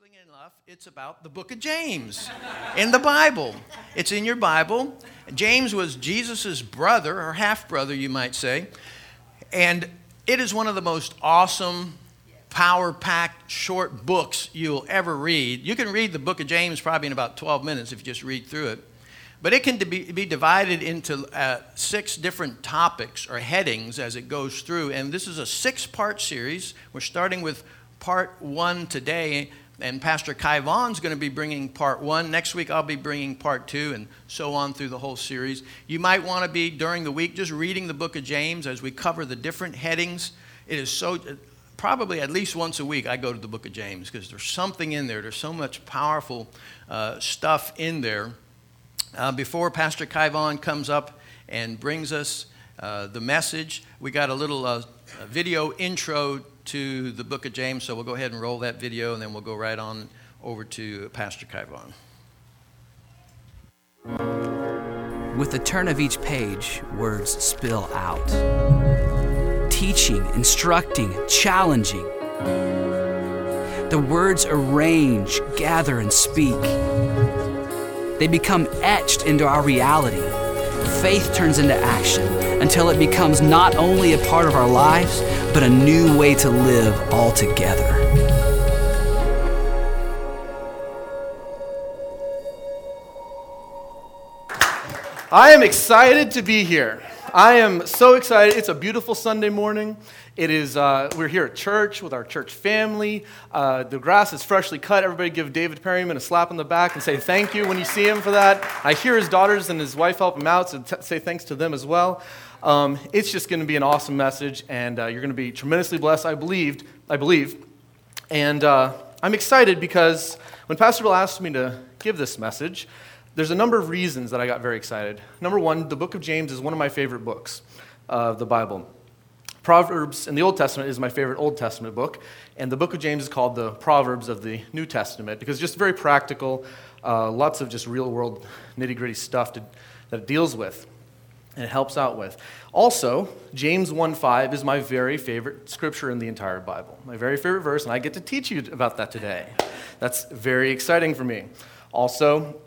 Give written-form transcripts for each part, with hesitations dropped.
Interestingly enough, it's about the book of James in the Bible. It's in your Bible. James was Jesus' brother, or half-brother, you might say. And it is one of the most awesome, power-packed, short books you'll ever read. You can read the book of James probably in about 12 minutes if you just read through it. But it can be divided into 6 different topics or headings as it goes through. And this is a 6-part series. We're starting with part 1 today. And Pastor Kai Vaughn's going to be bringing part 1. Next week I'll be bringing part 2 and so on through the whole series. You might want to be, during the week, just reading the book of James as we cover the different headings. It is so, probably at least once a week I go to the book of James because there's something in there. There's so much powerful stuff in there. Before Pastor Kai Vaughn comes up and brings us the message, we got a little video intro to the book of James, so we'll go ahead and roll that video, and then we'll go right on over to Pastor Kai Vaughn. With the turn of each page, words spill out. Teaching, instructing, challenging. The words arrange, gather, and speak. They become etched into our reality. Faith turns into action until it becomes not only a part of our lives, but a new way to live altogether. I am excited to be here. I am so excited. It's a beautiful Sunday morning. It is. We're here at church with our church family. The grass is freshly cut. Everybody give David Perryman a slap on the back and say thank you when you see him for that. I hear his daughters and his wife help him out, so say thanks to them as well. It's just going to be an awesome message, and you're going to be tremendously blessed, I believe. And I'm excited because when Pastor Bill asked me to give this message, there's a number of reasons that I got very excited. Number one, the book of James is one of my favorite books of the Bible. Proverbs in the Old Testament is my favorite Old Testament book, and the book of James is called the Proverbs of the New Testament because it's just very practical, lots of just real-world nitty-gritty stuff that it deals with and it helps out with. Also, James 1:5 is my very favorite scripture in the entire Bible, my very favorite verse, and I get to teach you about that today. That's very exciting for me. Also,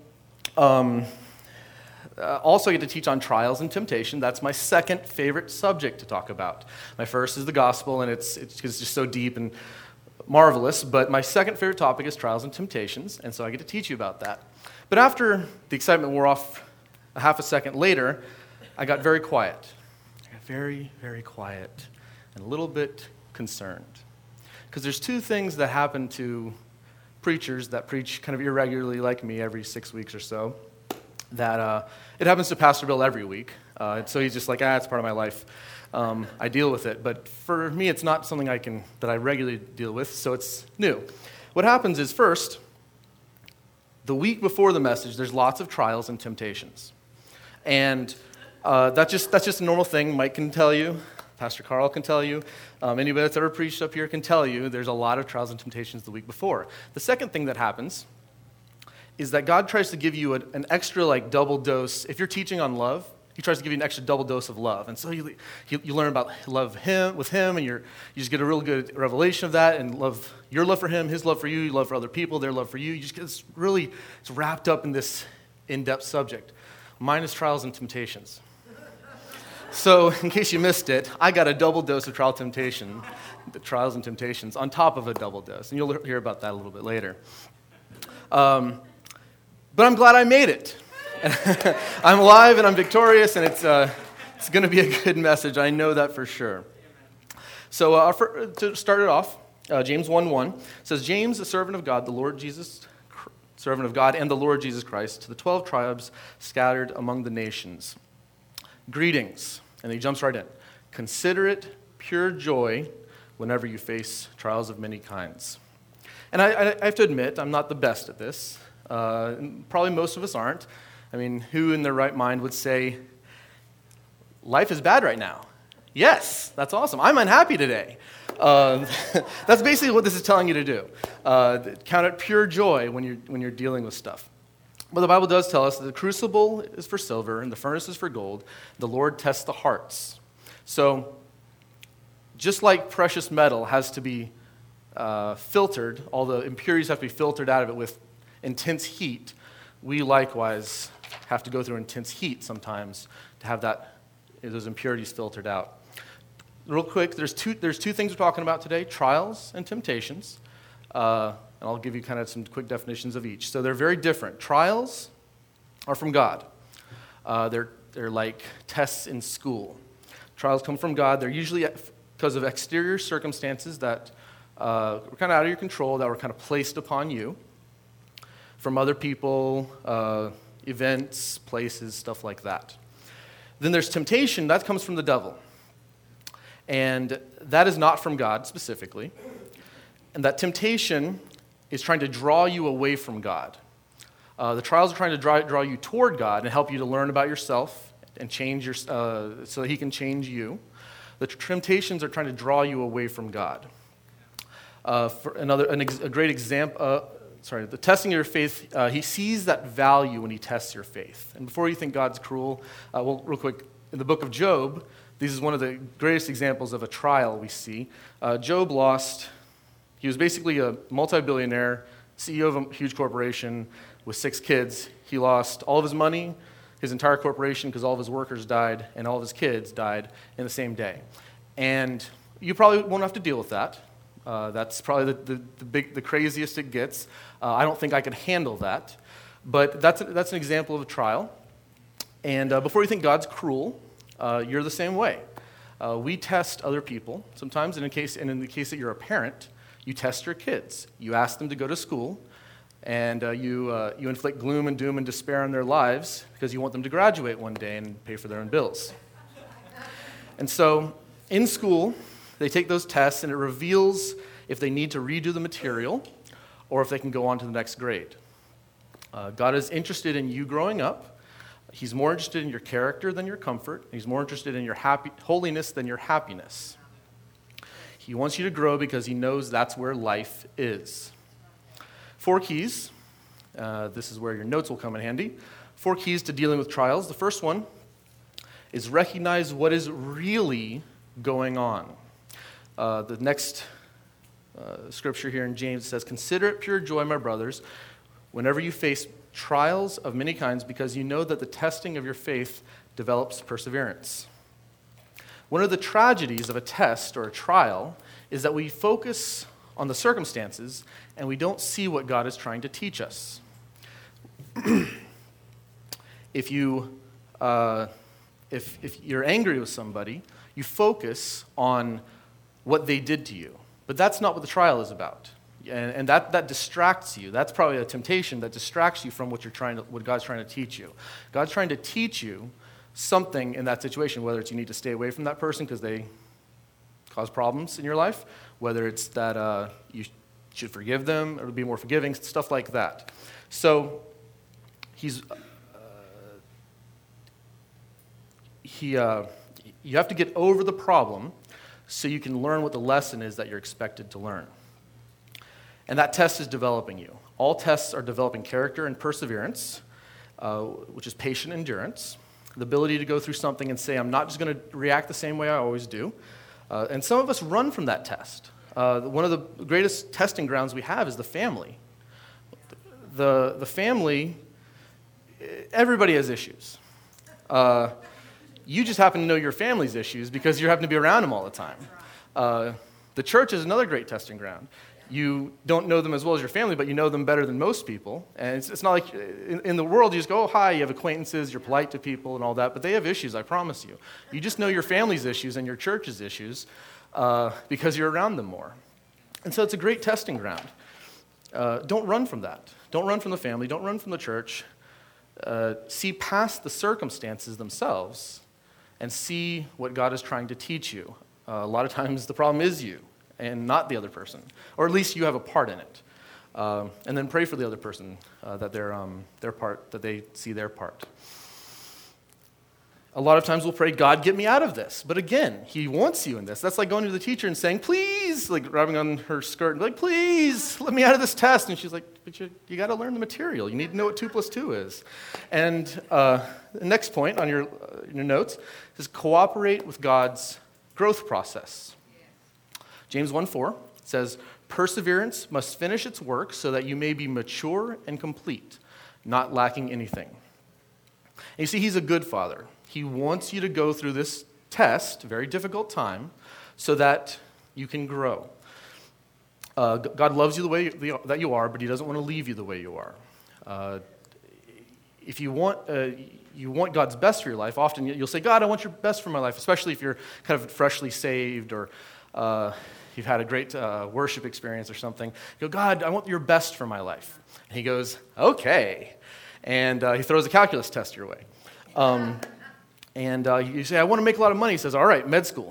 I get to teach on trials and temptation. That's my second favorite subject to talk about. My first is the gospel, and it's just so deep and marvelous. But my second favorite topic is trials and temptations, and so I get to teach you about that. But after the excitement wore off a half a second later, I got very quiet. I got very, very quiet and a little bit concerned. Because there's 2 things that happen to preachers that preach kind of irregularly like me every 6 weeks or so. That it happens to Pastor Bill every week. So he's just like, it's part of my life. I deal with it. But for me, it's not something that I regularly deal with, so it's new. What happens is, first, the week before the message, there's lots of trials and temptations. And that's just a normal thing. Mike can tell you. Pastor Carl can tell you. Anybody that's ever preached up here can tell you there's a lot of trials and temptations the week before. The second thing that happens is that God tries to give you an extra double dose. If you're teaching on love, he tries to give you an extra double dose of love. And so you learn about love with him, and you just get a real good revelation of that, and your love for him, his love for you, your love for other people, their love for you. You just get it's wrapped up in this in-depth subject. Mine is trials and temptations. So, in case you missed it, I got a double dose of trials and temptations on top of a double dose. And you'll hear about that a little bit later. But I'm glad I made it. I'm alive and I'm victorious, and it's going to be a good message. I know that for sure. So, to start it off, James 1:1 says, James, a servant of God, and the Lord Jesus Christ, to the 12 tribes scattered among the nations. Greetings. And he jumps right in. Consider it pure joy whenever you face trials of many kinds. And I have to admit, I'm not the best at this. Probably most of us aren't. I mean, who in their right mind would say, life is bad right now? Yes, that's awesome. I'm unhappy today. That's basically what this is telling you to do. Count it pure joy when you're dealing with stuff. But the Bible does tell us that the crucible is for silver and the furnace is for gold. The Lord tests the hearts. So just like precious metal has to be filtered, all the impurities have to be filtered out of it with intense heat, we likewise have to go through intense heat sometimes to have those impurities filtered out. Real quick, there's two things we're talking about today, trials and temptations. And I'll give you kind of some quick definitions of each. So they're very different. Trials are from God. They're like tests in school. Trials come from God. They're usually because of exterior circumstances that were kind of out of your control, that were kind of placed upon you from other people, events, places, stuff like that. Then there's temptation. That comes from the devil. And that is not from God specifically. And that temptation is trying to draw you away from God. The trials are trying to draw you toward God and help you to learn about yourself and change so that He can change you. The temptations are trying to draw you away from God. For a great example, the testing of your faith, He sees that value when He tests your faith. And before you think God's cruel, real quick, in the book of Job, this is one of the greatest examples of a trial we see. Job he was basically a multi-billionaire, CEO of a huge corporation with 6 kids. He lost all of his money, his entire corporation, because all of his workers died, and all of his kids died in the same day. And you probably won't have to deal with that. That's probably the craziest it gets. I don't think I could handle that. But that's an example of a trial. And before you think God's cruel, you're the same way. We test other people sometimes, and in the case that you're a parent, you test your kids. You ask them to go to school, and you inflict gloom and doom and despair on their lives because you want them to graduate one day and pay for their own bills. And so in school, they take those tests, and it reveals if they need to redo the material or if they can go on to the next grade. God is interested in you growing up. He's more interested in your character than your comfort. He's more interested in your holiness than your happiness. He wants you to grow because He knows that's where life is. 4 keys. This is where your notes will come in handy. 4 keys to dealing with trials. The first one is recognize what is really going on. The next scripture here in James says, "Consider it pure joy, my brothers, whenever you face trials of many kinds, because you know that the testing of your faith develops perseverance." One of the tragedies of a test or a trial is that we focus on the circumstances and we don't see what God is trying to teach us. If you're angry with somebody, you focus on what they did to you. But that's not what the trial is about. And that distracts you. That's probably a temptation that distracts you from what God's trying to teach you. God's trying to teach you something in that situation, whether it's you need to stay away from that person because they cause problems in your life, whether it's that you should forgive them or be more forgiving, stuff like that. So you have to get over the problem so you can learn what the lesson is that you're expected to learn. And that test is developing you. All tests are developing character and perseverance, which is patient endurance, the ability to go through something and say, I'm not just going to react the same way I always do. And some of us run from that test. One of the greatest testing grounds we have is the family. The family, everybody has issues. You just happen to know your family's issues because you happen to be around them all the time. The church is another great testing ground. You don't know them as well as your family, but you know them better than most people. And it's not like in the world you just go, oh, hi, you have acquaintances, you're polite to people and all that, but they have issues, I promise you. You just know your family's issues and your church's issues because you're around them more. And so it's a great testing ground. Don't run from that. Don't run from the family. Don't run from the church. See past the circumstances themselves and see what God is trying to teach you. A lot of times the problem is you and not the other person, or at least you have a part in it. And then pray for the other person that their part, that they see their part. A lot of times we'll pray, God, get me out of this. But again, He wants you in this. That's like going to the teacher and saying, please, like grabbing on her skirt and like, please, let me out of this test. And she's like, but you got to learn the material. You need to know what 2 + 2 is. And the next point on your notes is cooperate with God's growth process. James 1:4 says, Perseverance must finish its work so that you may be mature and complete, not lacking anything. And you see, he's a good father. He wants you to go through this test, very difficult time, so that you can grow. God loves you the way that you are, but he doesn't want to leave you the way you are. If you want God's best for your life, often you'll say, God, I want your best for my life, especially if you're kind of freshly saved or you've had a great worship experience or something. You go, God, I want your best for my life. And he goes, okay. And he throws a calculus test your way. And you say, I want to make a lot of money. He says, all right, med school.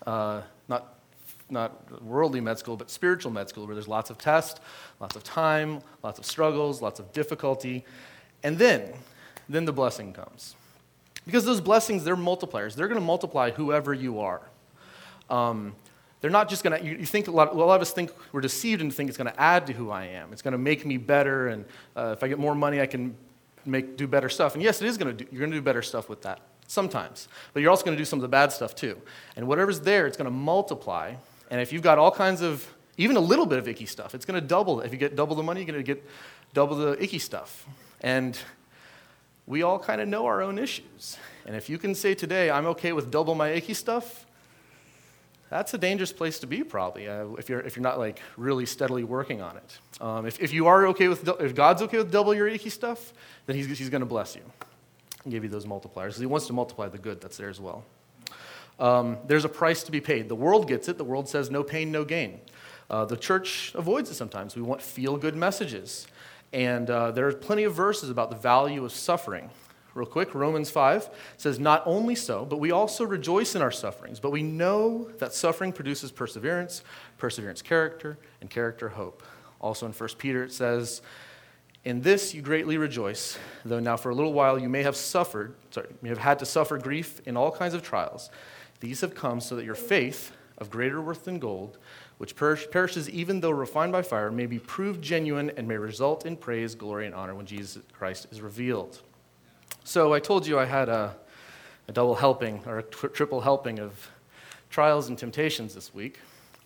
Not worldly med school, but spiritual med school, where there's lots of tests, lots of time, lots of struggles, lots of difficulty. And then the blessing comes. Because those blessings, they're multipliers. They're going to multiply whoever you are. They're not just going to, you think a lot of us think, we're deceived and think it's going to add to who I am. It's going to make me better, and if I get more money, I can do better stuff. And yes, it is you're going to do better stuff with that sometimes. But you're also going to do some of the bad stuff too. And whatever's there, it's going to multiply. And if you've got all kinds of, even a little bit of icky stuff, it's going to double. If you get double the money, you're going to get double the icky stuff. And we all kind of know our own issues. And if you can say today, I'm okay with double my icky stuff, that's a dangerous place to be probably, if you're not like really steadily working on it. If you are okay with, if God's okay with double your icky stuff, then he's going to bless you and give you those multipliers. He wants to multiply the good that's there as well. There's a price to be paid. The world gets it. The world says no pain, no gain. The church avoids it sometimes. We want feel-good messages. And there are plenty of verses about the value of suffering. Real quick, Romans 5 says, not only so, but we also rejoice in our sufferings. But we know that suffering produces perseverance, perseverance character, and character hope. Also in 1 Peter it says, in this you greatly rejoice, though now for a little while you may have had to suffer grief in all kinds of trials. These have come so that your faith, of greater worth than gold, which perishes even though refined by fire, may be proved genuine and may result in praise, glory, and honor when Jesus Christ is revealed. So I told you I had a double helping or a triple helping of trials and temptations this week.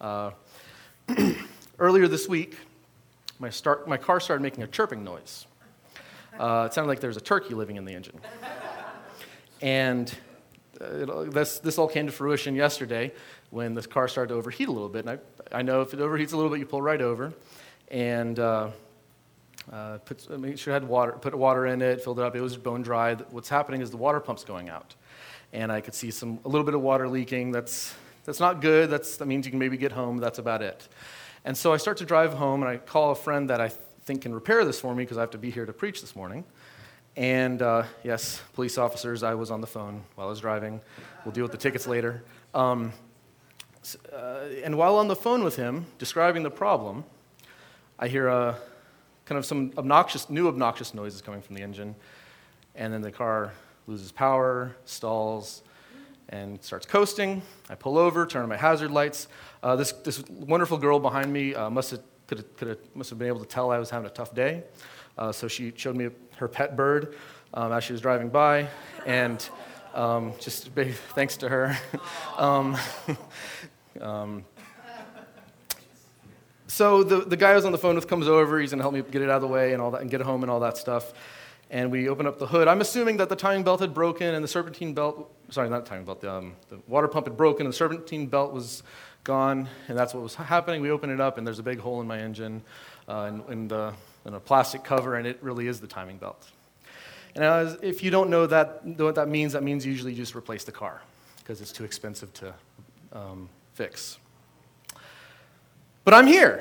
Earlier this week, my car started making a chirping noise. It sounded like there was a turkey living in the engine. And this all came to fruition yesterday when the car started to overheat a little bit. And I know if it overheats a little bit, you pull right over. And make sure it had water, put water in it, filled it up. It was bone dry. What's happening is the water pump's going out. And I could see a little bit of water leaking. That's not good. That means you can maybe get home. That's about it. And so I start to drive home, and I call a friend that I think can repair this for me because I have to be here to preach this morning. And yes, police officers, I was on the phone while I was driving. We'll deal with the tickets later. And while on the phone with him, describing the problem, I hear kind of some new obnoxious noises coming from the engine. And then the car loses power, stalls, and starts coasting. I pull over, turn on my hazard lights. This wonderful girl behind me must have been able to tell I was having a tough day. So she showed me her pet bird as she was driving by, and just big thanks to her. So the guy I was on the phone with comes over. He's going to help me get it out of the way and all that, and get home and all that stuff. And we open up the hood. I'm assuming that the timing belt had broken and the serpentine belt, sorry, not the timing belt, the water pump had broken and the serpentine belt was gone, and that's what was happening. We open it up, and there's a big hole in my engine and a plastic cover, and it really is the timing belt. And if you don't know what that means usually you just replace the car because it's too expensive to fix. But I'm here,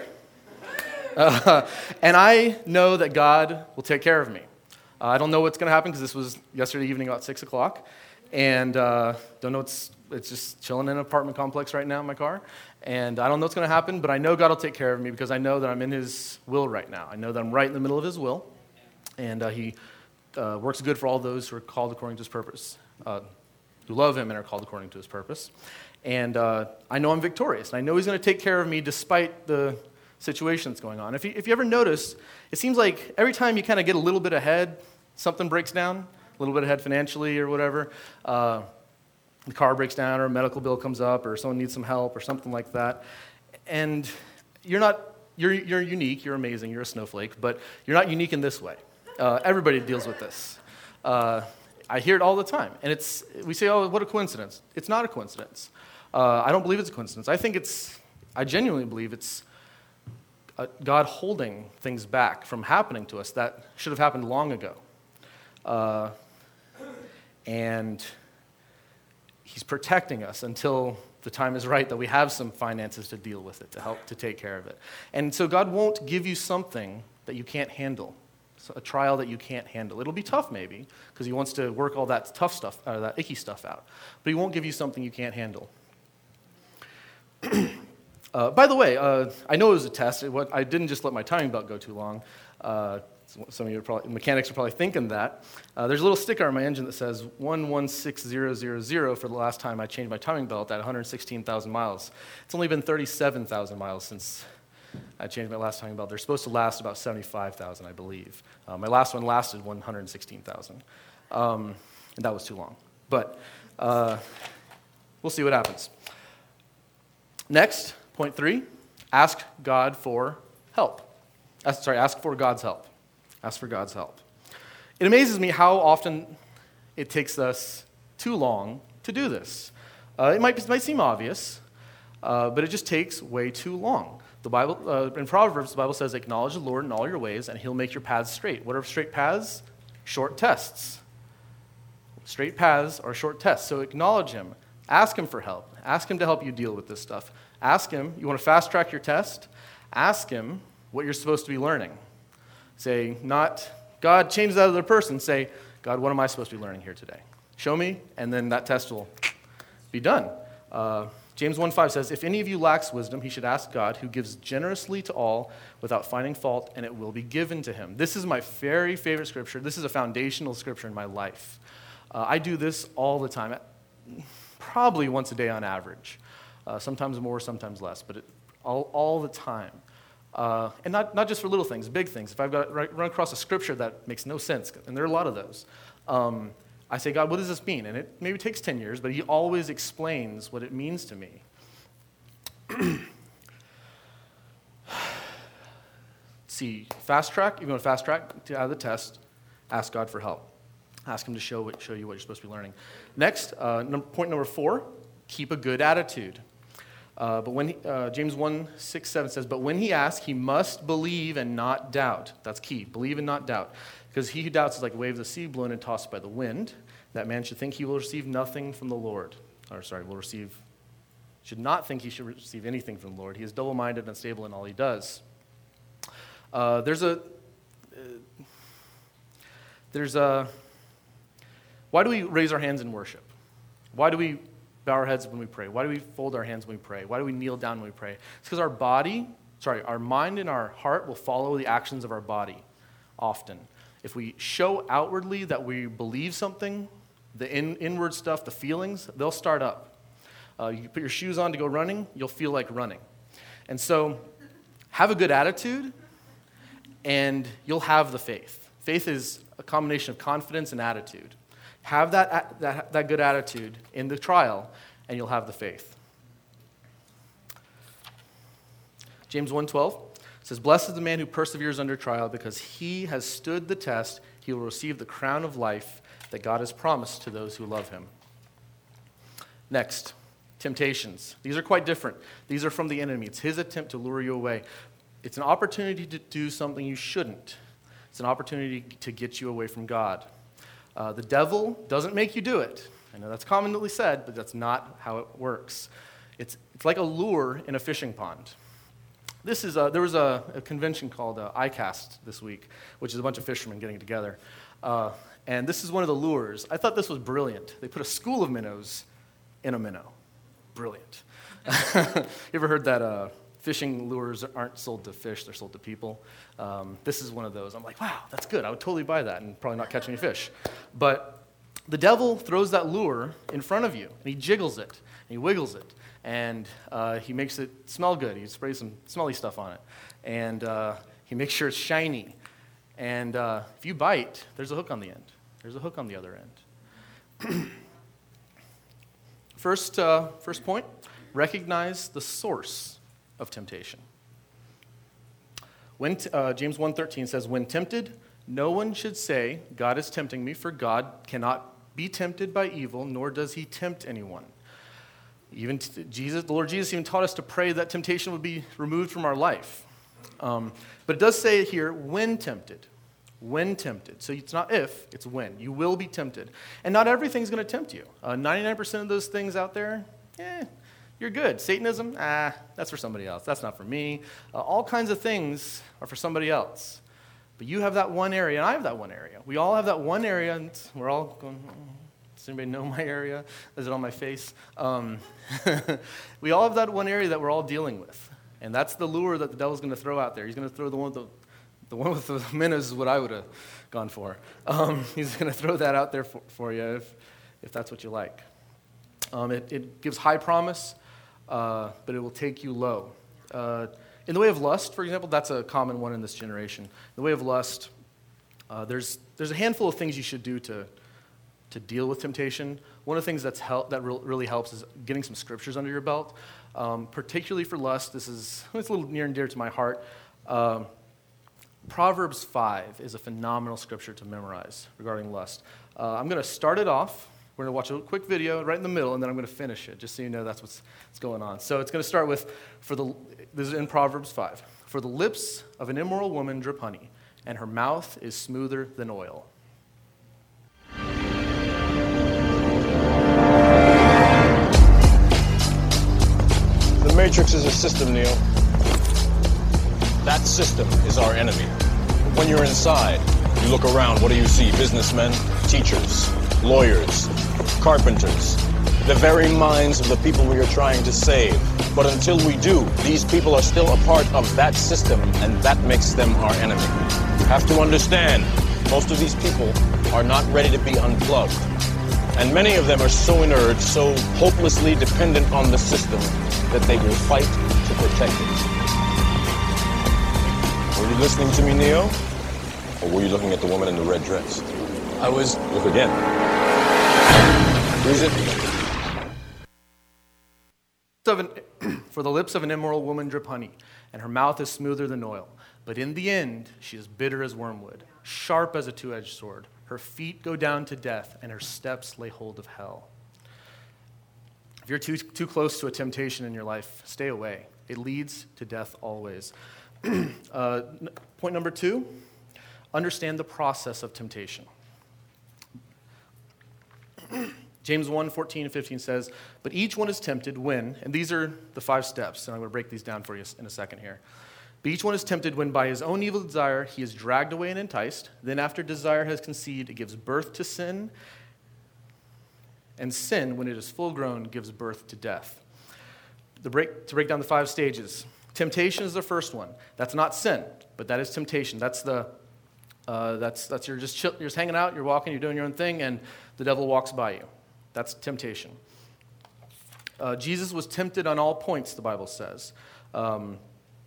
and I know that God will take care of me. I don't know what's going to happen because this was yesterday evening about 6 o'clock, and don't know it's just chilling in an apartment complex right now in my car, and I don't know what's going to happen, but I know God will take care of me because I know that I'm in His will right now. I know that I'm right in the middle of His will, and He works good for all those who are called according to His purpose, who love Him and are called according to His purpose. And I know I'm victorious, and I know He's going to take care of me despite the situation that's going on. If you ever notice, it seems like every time you kind of get a little bit ahead, something breaks down, a little bit ahead financially or whatever. The car breaks down or a medical bill comes up or someone needs some help or something like that. And you're not you're unique, you're amazing, you're a snowflake, but you're not unique in this way. Everybody deals with this. I hear it all the time, and we say, oh, what a coincidence. It's not a coincidence. I don't believe it's a coincidence. I genuinely believe it's God holding things back from happening to us that should have happened long ago. And he's protecting us until the time is right that we have some finances to deal with it, to help to take care of it. And so God won't give you something that you can't handle, so a trial that you can't handle. It'll be tough maybe, because he wants to work all that tough stuff, that icky stuff out. But he won't give you something you can't handle. By the way, I know it was a test. I didn't just let my timing belt go too long. Some of you mechanics are probably thinking that. There's a little sticker on my engine that says 116000 for the last time I changed my timing belt at 116,000 miles. It's only been 37,000 miles since I changed my last timing belt. They're supposed to last about 75,000, I believe. My last one lasted 116,000, and that was too long. But we'll see what happens. Next, point 3, ask God for help. Ask for God's help. Ask for God's help. It amazes me how often it takes us too long to do this. It might seem obvious, but it just takes way too long. The Bible, in Proverbs, the Bible says, acknowledge the Lord in all your ways, and he'll make your paths straight. What are straight paths? Short tests. Straight paths are short tests. So acknowledge him. Ask him for help. Ask him to help you deal with this stuff. Ask him, you want to fast track your test? Ask him what you're supposed to be learning. Say, not, God, change that other person. Say, God, what am I supposed to be learning here today? Show me, and then that test will be done. James 1:5 says, if any of you lacks wisdom, he should ask God, who gives generously to all without finding fault, and it will be given to him. This is my very favorite scripture. This is a foundational scripture in my life. I do this all the time, probably once a day on average. Sometimes more, sometimes less, but all the time. And not just for little things, big things. If I've got run across a scripture that makes no sense, and there are a lot of those, I say, God, what does this mean? And it maybe takes 10 years, but he always explains what it means to me. See, fast track, you want to fast track out of the test, ask God for help. Ask him to show you what you're supposed to be learning. Next, point number 4, keep a good attitude. But when James 1:6-7 says, but when he asks, he must believe and not doubt. That's key. Believe and not doubt. Because he who doubts is like a wave of the sea blown and tossed by the wind. That man should think he will receive nothing from the Lord. Should not think he should receive anything from the Lord. He is double-minded and unstable in all he does. Why do we raise our hands in worship? Why do we bow our heads when we pray? Why do we fold our hands when we pray? Why do we kneel down when we pray? It's because our mind and our heart will follow the actions of our body often. If we show outwardly that we believe something, the inward stuff, the feelings, they'll start up. You put your shoes on to go running, you'll feel like running. And so have a good attitude, and you'll have the faith. Faith is a combination of confidence and attitude. Have that good attitude in the trial, and you'll have the faith. James 1:12 says, blessed is the man who perseveres under trial, because he has stood the test. He will receive the crown of life that God has promised to those who love him. Next, temptations. These are quite different. These are from the enemy. It's his attempt to lure you away. It's an opportunity to do something you shouldn't. It's an opportunity to get you away from God. The devil doesn't make you do it. I know that's commonly said, but that's not how it works. It's like a lure in a fishing pond. There was a convention called ICAST this week, which is a bunch of fishermen getting together. And this is one of the lures. I thought this was brilliant. They put a school of minnows in a minnow. Brilliant. You ever heard that fishing lures aren't sold to fish, they're sold to people? This is one of those. I'm like, wow, that's good. I would totally buy that and probably not catch any fish. But the devil throws that lure in front of you, and he jiggles it, and he wiggles it, and he makes it smell good. He sprays some smelly stuff on it, and he makes sure it's shiny. And if you bite, there's a hook on the end. There's a hook on the other end. First point, recognize the source of temptation. James 1:13 says, when tempted, no one should say, God is tempting me, for God cannot be tempted by evil, nor does he tempt anyone. Even the Lord Jesus even taught us to pray that temptation would be removed from our life. But it does say here, when tempted. When tempted. So it's not if, it's when. You will be tempted. And not everything's going to tempt you. 99% of those things out there, you're good. Satanism, that's for somebody else. That's not for me. All kinds of things are for somebody else. But you have that one area, and I have that one area. We all have that one area, and we're all going, does anybody know my area? Is it on my face? We all have that one area that we're all dealing with. And that's the lure that the devil's going to throw out there. He's going to throw the one with the minnows is what I would have gone for. He's going to throw that out there for you if that's what you like. It gives high promise, but it will take you low. In the way of lust, for example, that's a common one in this generation. In the way of lust, there's a handful of things you should do to deal with temptation. One of the things that really helps is getting some scriptures under your belt, particularly for lust. It's a little near and dear to my heart. Proverbs 5 is a phenomenal scripture to memorize regarding lust. I'm going to start it off. We're going to watch a quick video right in the middle, and then I'm going to finish it, just so you know that's what's going on. So it's going to start with, this is in Proverbs 5. For the lips of an immoral woman drip honey, and her mouth is smoother than oil. The Matrix is a system, Neo. That system is our enemy. When you're inside, you look around, what do you see? Businessmen, teachers, lawyers, carpenters, the very minds of the people we are trying to save. But until we do, these people are still a part of that system, and that makes them our enemy. You have to understand, most of these people are not ready to be unplugged. And many of them are so inert, so hopelessly dependent on the system, that they will fight to protect it. Were you listening to me, Neo? Or were you looking at the woman in the red dress? I was. Look again. Who is it? For the lips of an immoral woman drip honey, and her mouth is smoother than oil. But in the end, she is bitter as wormwood, sharp as a two-edged sword. Her feet go down to death, and her steps lay hold of hell. If you're too close to a temptation in your life, stay away. It leads to death always. Point number 2, understand the process of temptation. James 1:14 and 15 says, but each one is tempted when, and these are the 5 steps, and I'm going to break these down for you in a second here. But each one is tempted when by his own evil desire he is dragged away and enticed. Then after desire has conceived, it gives birth to sin. And sin, when it is full grown, gives birth to death. To break down the 5 stages. Temptation is the first one. That's not sin, but that is temptation. That's you're just hanging out, you're walking, you're doing your own thing, and the devil walks by you. That's temptation. Jesus was tempted on all points, the Bible says. The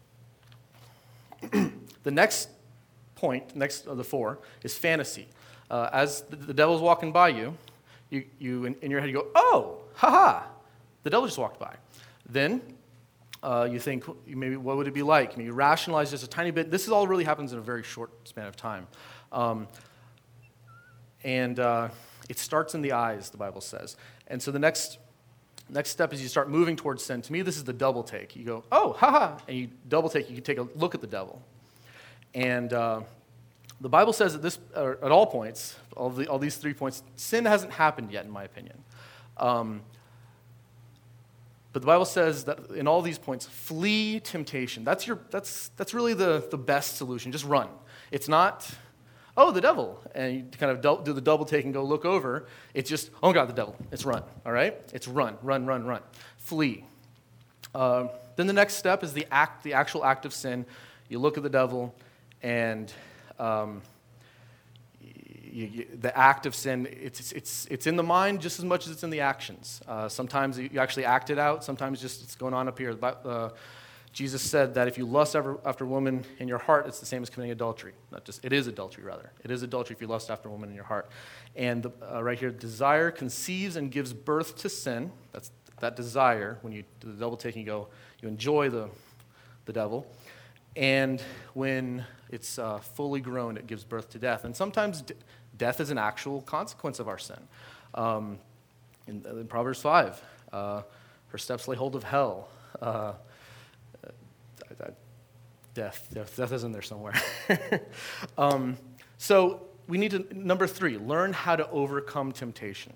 next point, next of the 4, is fantasy. As the devil's walking by you, you in your head, you go, oh, ha-ha, the devil just walked by. Then you think, maybe what would it be like? Maybe you rationalize just a tiny bit. This all really happens in a very short span of time. It starts in the eyes, the Bible says. And so the next step is you start moving towards sin. To me, this is the double take. You go, oh, ha-ha, and you double take. You can take a look at the devil. And the Bible says at at all points, all these 3 points, sin hasn't happened yet, in my opinion. But the Bible says that in all these points, flee temptation. That's really the best solution. Just run. It's not, oh, the devil, and you kind of do the double take and go look over. It's just, oh God, the devil. It's run. All right? It's run. Flee. Then the next step is the actual act of sin. You look at the devil, and the act of sin, it's in the mind just as much as it's in the actions. Sometimes you actually act it out. Sometimes just it's going on up here. Jesus said that if you lust after a woman in your heart, it's the same as committing adultery. It is adultery, rather. It is adultery if you lust after a woman in your heart. And right here, desire conceives and gives birth to sin. That's that desire. When you do the double take, you enjoy the devil. And when it's fully grown, it gives birth to death. And sometimes death is an actual consequence of our sin. In Proverbs 5, her steps lay hold of hell. Death is in there somewhere. So we need to, number 3, learn how to overcome temptation.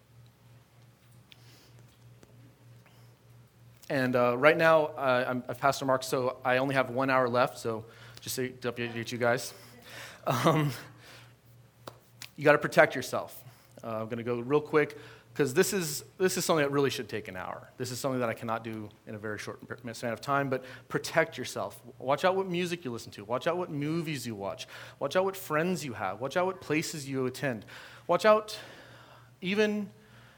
And right now, I'm Pastor Mark, so I only have 1 hour left, so just to update you guys. You got to protect yourself. I'm going to go real quick, because this is something that really should take an hour. This is something that I cannot do in a very short span of time, but protect yourself. Watch out what music you listen to. Watch out what movies you watch. Watch out what friends you have. Watch out what places you attend. Watch out even,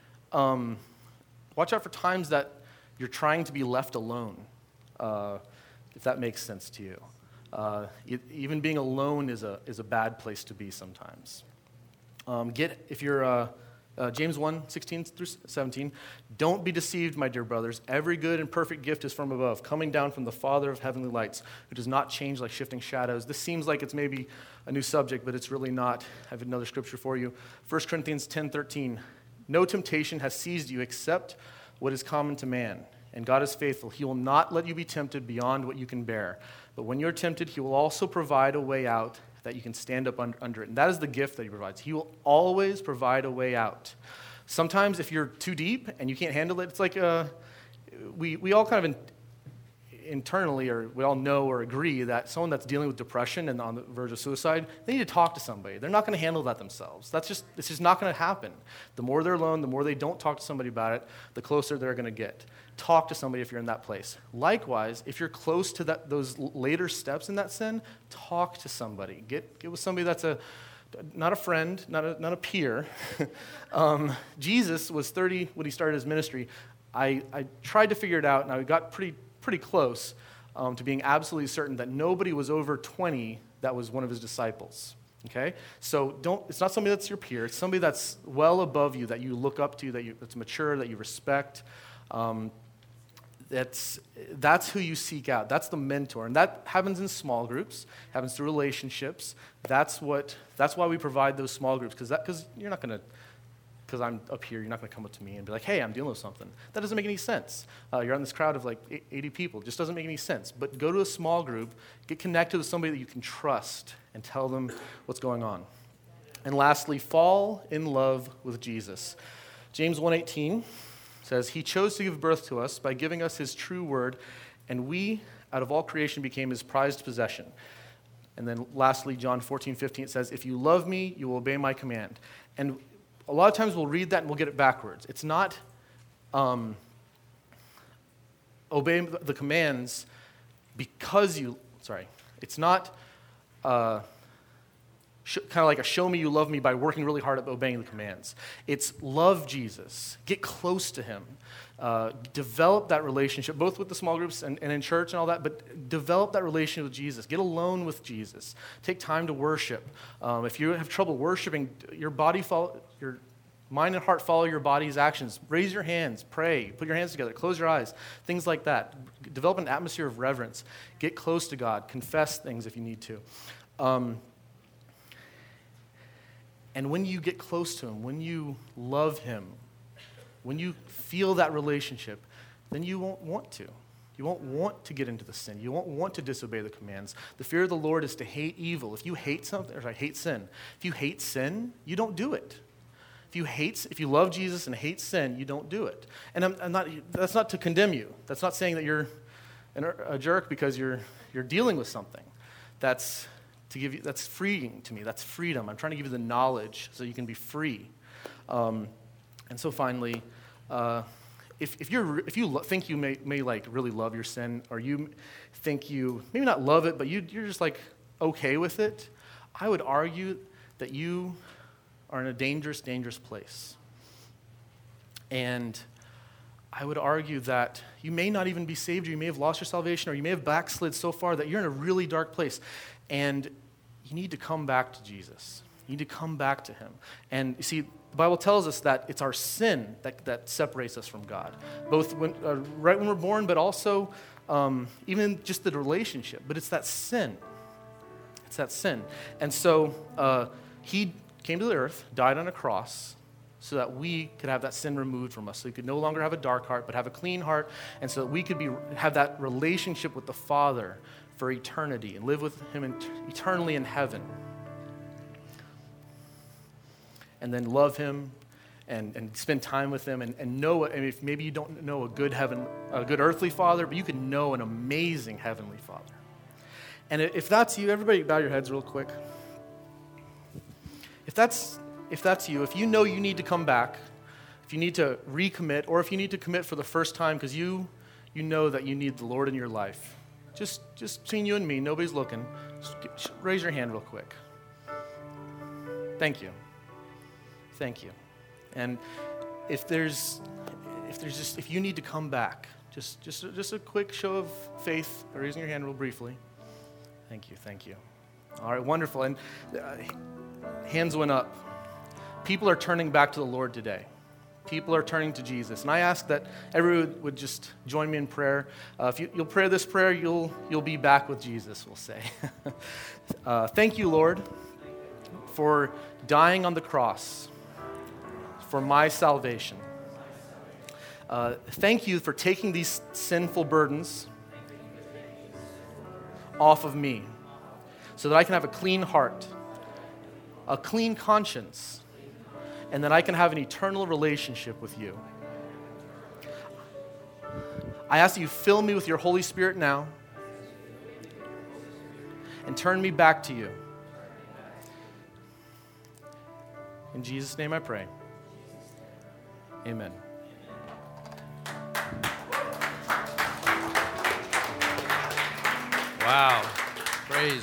watch out for times that you're trying to be left alone, if that makes sense to you. Even being alone is a bad place to be sometimes. If you're James 1, 16 through 17, don't be deceived, my dear brothers. Every good and perfect gift is from above, coming down from the Father of heavenly lights, who does not change like shifting shadows. This seems like it's maybe a new subject, but it's really not. I have another scripture for you. 1 Corinthians 10:13. No temptation has seized you except what is common to man. And God is faithful. He will not let you be tempted beyond what you can bear. But when you're tempted, he will also provide a way out that you can stand up under it. And that is the gift that he provides. He will always provide a way out. Sometimes if you're too deep and you can't handle it, it's like we all kind of internally, or we all know or agree that someone that's dealing with depression and on the verge of suicide, they need to talk to somebody. They're not going to handle that themselves. It's just not going to happen. The more they're alone, the more they don't talk to somebody about it, the closer they're going to get. Talk to somebody if you're in that place. Likewise, if you're close to those later steps in that sin, talk to somebody. Get with somebody that's not a friend, not a peer. Jesus was 30 when he started his ministry. I tried to figure it out, and I got pretty close to being absolutely certain that nobody was over 20 that was one of his disciples. Okay? So it's not somebody that's your peer. It's somebody that's well above you, that you look up to, that's mature, that you respect. That's who you seek out. That's the mentor. And that happens in small groups, happens through relationships. That's why we provide those small groups, because you're not going to, because I'm up here, you're not going to come up to me and be like, hey, I'm dealing with something. That doesn't make any sense. You're on this crowd of like 80 people. It just doesn't make any sense. But go to a small group, get connected with somebody that you can trust, and tell them what's going on. And lastly, fall in love with Jesus. James 1:18 says, he chose to give birth to us by giving us his true word, and we, out of all creation, became his prized possession. And then lastly, John 14:15, it says, if you love me, you will obey my command. And a lot of times we'll read that and we'll get it backwards. It's not obey the commands because it's not kind of like a show me you love me by working really hard at obeying the commands. It's love Jesus. Get close to him. Develop that relationship, both with the small groups and in church and all that, but develop that relationship with Jesus. Get alone with Jesus. Take time to worship. If you have trouble worshiping, your mind and heart follow your body's actions. Raise your hands, pray, put your hands together, close your eyes, things like that. Develop an atmosphere of reverence. Get close to God. Confess things if you need to. And when you get close to him, when you love him, when you feel that relationship, then you won't want to. You won't want to get into the sin. You won't want to disobey the commands. The fear of the Lord is to hate evil. If you hate something, or hate sin. If you hate sin, you don't do it. If you love Jesus and hate sin, you don't do it. And that's not to condemn you. That's not saying that you're a jerk because you're dealing with something. That's freeing to me. That's freedom. I'm trying to give you the knowledge so you can be free. And so finally, if you think you may like really love your sin, or you think you maybe not love it, but you're just like okay with it, I would argue that you are in a dangerous place. And I would argue that you may not even be saved, or you may have lost your salvation, or you may have backslid so far that you're in a really dark place. And you need to come back to Jesus. You need to come back to him. And you see, the Bible tells us that it's our sin that separates us from God, both right when we're born, but also even just the relationship, but it's that sin. It's that sin. And so he came to the earth, died on a cross, so that we could have that sin removed from us. So we could no longer have a dark heart, but have a clean heart, and so that we could have that relationship with the Father for eternity and live with him eternally in heaven. And then love him and spend time with him and know, and if maybe you don't know a good earthly father, but you can know an amazing heavenly Father. And if that's you, everybody bow your heads real quick. If that's you, if you know you need to come back, if you need to recommit, or if you need to commit for the first time because you know that you need the Lord in your life, just between you and me, nobody's looking, just raise your hand real quick. Thank you. Thank you. And if you need to come back, just a quick show of faith, raising your hand real briefly. Thank you. All right, wonderful. And hands went up. People are turning back to the Lord today. People are turning to Jesus. And I ask that everyone would just join me in prayer. If you'll pray this prayer, you'll be back with Jesus, we'll say. Thank you, Lord, for dying on the cross for my salvation. Thank you for taking these sinful burdens off of me so that I can have a clean heart, a clean conscience, and that I can have an eternal relationship with you. I ask that you fill me with your Holy Spirit now and turn me back to you. In Jesus' name I pray. Amen. Wow. Praise